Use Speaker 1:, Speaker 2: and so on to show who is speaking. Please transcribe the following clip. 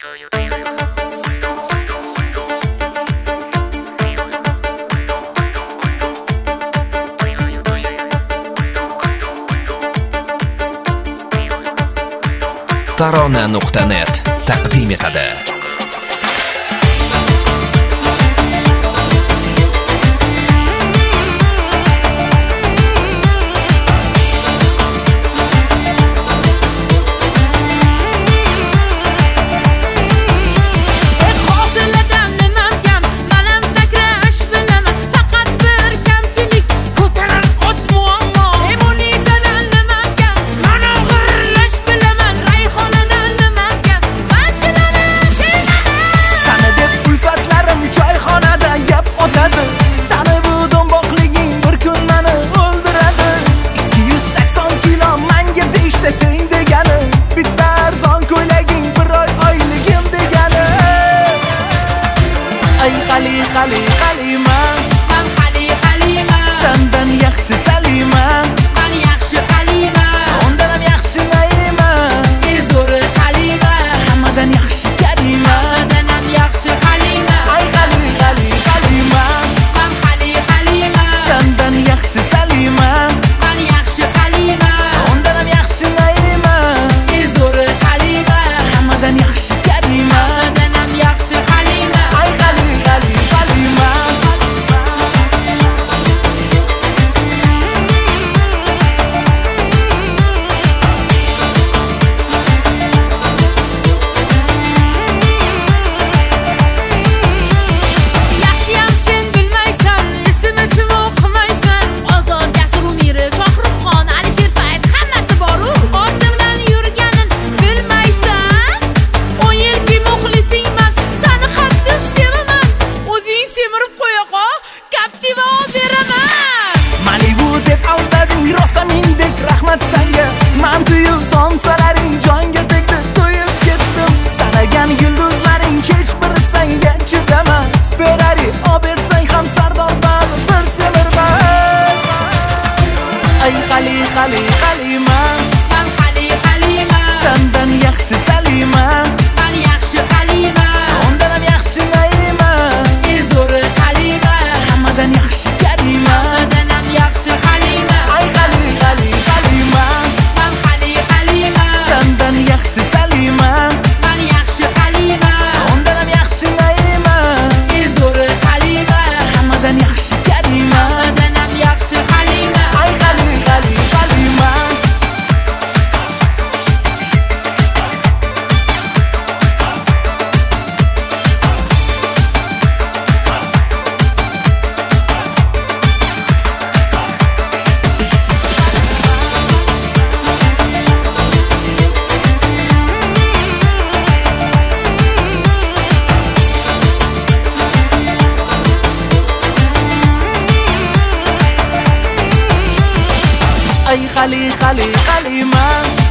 Speaker 1: Tarona.net taqdim etadi.
Speaker 2: Sendan yaxshi Salima,
Speaker 3: man yaxshi Halima,
Speaker 2: undan yaxshi Naima,
Speaker 3: zo'r Halima,
Speaker 2: hammadan yaxshi Karima,
Speaker 3: hammadan yaxshi Halima.
Speaker 2: ay Halima,
Speaker 3: man Halima,
Speaker 2: sendan yaxshi Salima,
Speaker 3: man yaxshi Halima,
Speaker 2: undan yaxshi Naima,
Speaker 3: zo'r Halima,
Speaker 2: hammadan yaxshi Karima,
Speaker 3: hammadan yaxshi Halima.
Speaker 2: ay Halima. Rahmat senga, men tuyib somsalaring jonga tegdi, to'yib ketdim. Sanagan yulduzlaring hech biri senga chidamas. Ferrari olib bersang ham Sardor bari bir semirmas. Ay Halima,
Speaker 3: man Halima,
Speaker 2: sendan yaxshi Salima,
Speaker 3: man yaxshi Halima,
Speaker 2: undan yaxshi Naima,
Speaker 3: zo'r Halima,
Speaker 2: hammadan yaxshi Karima,
Speaker 3: hammadan yaxshi Halima.
Speaker 2: ay Halima,
Speaker 3: man Halima,
Speaker 2: sendan yaxshi Salima,
Speaker 3: man yaxshi Halima,
Speaker 2: undan yaxshi Naima,
Speaker 3: zo'r Halima,
Speaker 2: hammadan yaxshi Karima,
Speaker 3: hammadan yaxshi Halima.
Speaker 2: ay Halima. Ay Halima,